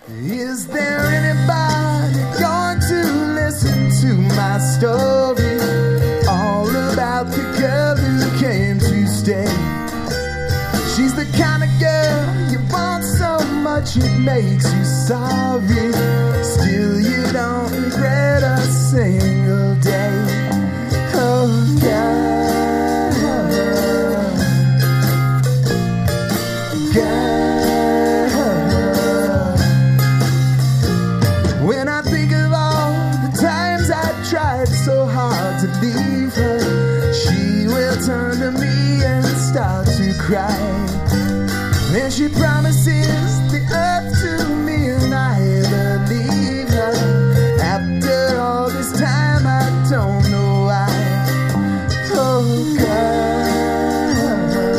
Is there anybody going to listen to my story? All about the girl who came to stay. She's the kind of girl you want so much it makes you sorry. Still you don't regret a single day. Oh girl, girl. When I think of all the times I tried so hard to leave her, she will turn to me and start to cry. Then she promises the earth to me and I believe her. After all this time I don't know why. Oh girl,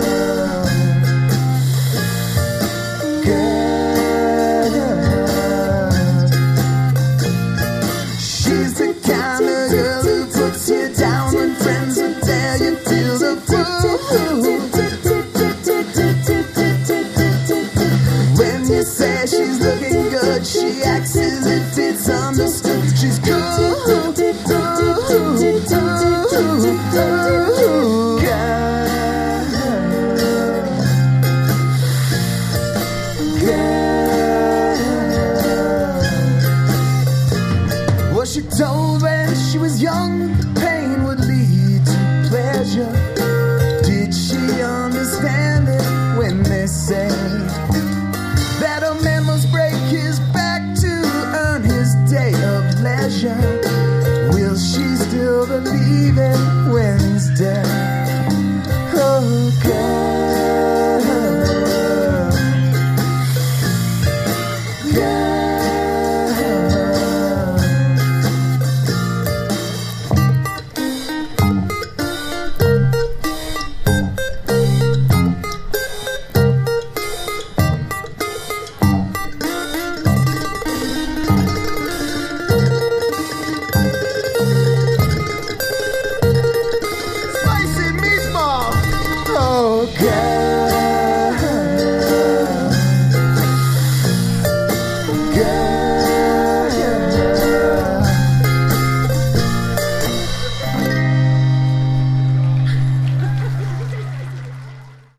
girl. She's the kind of girl who puts you down when friends will tell you to the fool. When you say she's the